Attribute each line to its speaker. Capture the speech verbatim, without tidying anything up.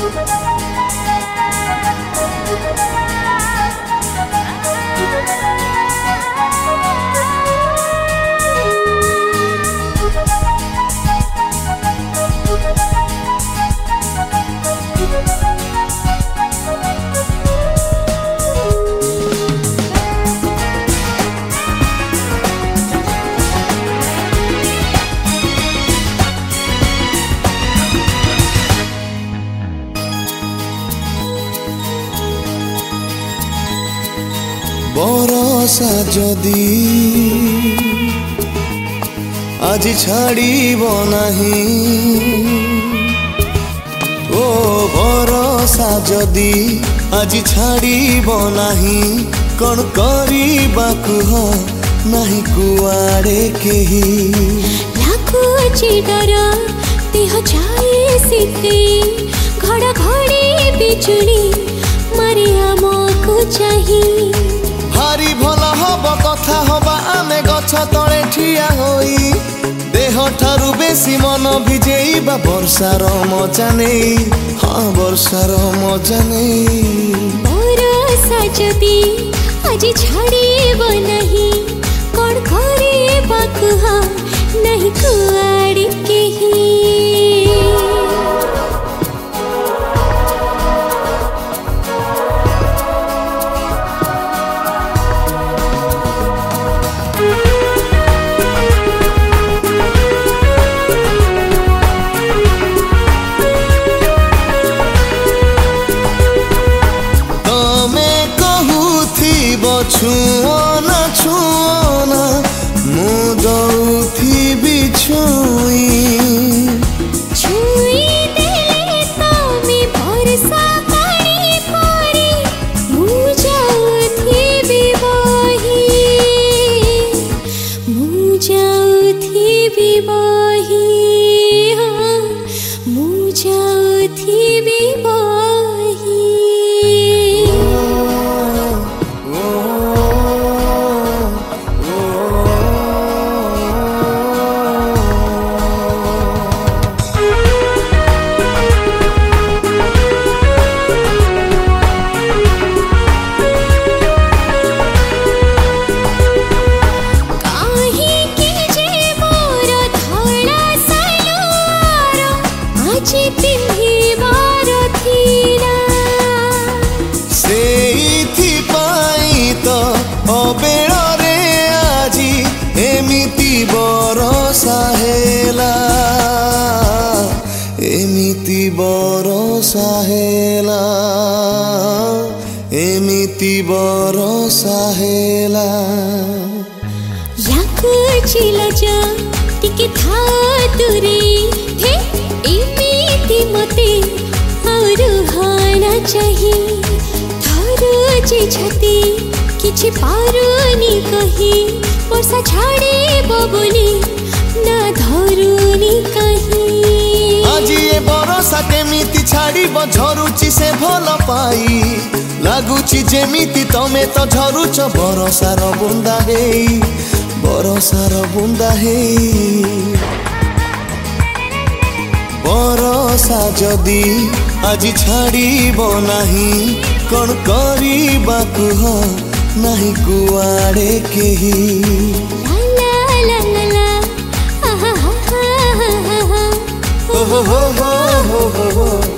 Speaker 1: बरसा जदि आज छाड़ब नाही ओ बरसा जदि आज छाड़ब नाही कौन करबा कुह नहीं कुआड़े केही
Speaker 2: लाखुची डर देह जाए सीते घड़घड़ी बिजुली मारे आमको चाही
Speaker 1: भारी भल हब कथा हबा आमे गछ तले ठिया होई देह ठारू बेसी मन भिजेइबा वर्षार मजा नेई हाँ वर्षार मजा नेई
Speaker 2: बरसा जदि आज छाड़ब नहीं कौन करबा कुह नहीं कुआड़ी केही
Speaker 1: छुओना छुओना मु दौथिबी छुई
Speaker 2: छुई देले तमे बरसा पानी परी मु जाउथिबी बही मु जाउथिबी बही हाँ मु जाउथिबी बही
Speaker 1: अबेड़े आजी एमिति बरसा हेला एमिति बरसा हेला एमिति बरसा हेला
Speaker 2: लाखुची लजा टिके था दूरे हे एमिति मते और हाना चाही थारुची छती किछि पारुनी कही वर्षा छाड़े बोली ना धरुनी कही
Speaker 1: आज ये बरसा केमिति छाड़ब झरुची से भल पाई लगुची जेमिति तमे तो झरुच बरसार बुंदा हेई बरसार बुंदा हेई बरसा जदि आज छाड़ब नाही कौन करबा कुह नहीं कुआड़े केही
Speaker 2: ला ला ला ला आहा हा हा हा हा
Speaker 1: हो हो हो हो हो हो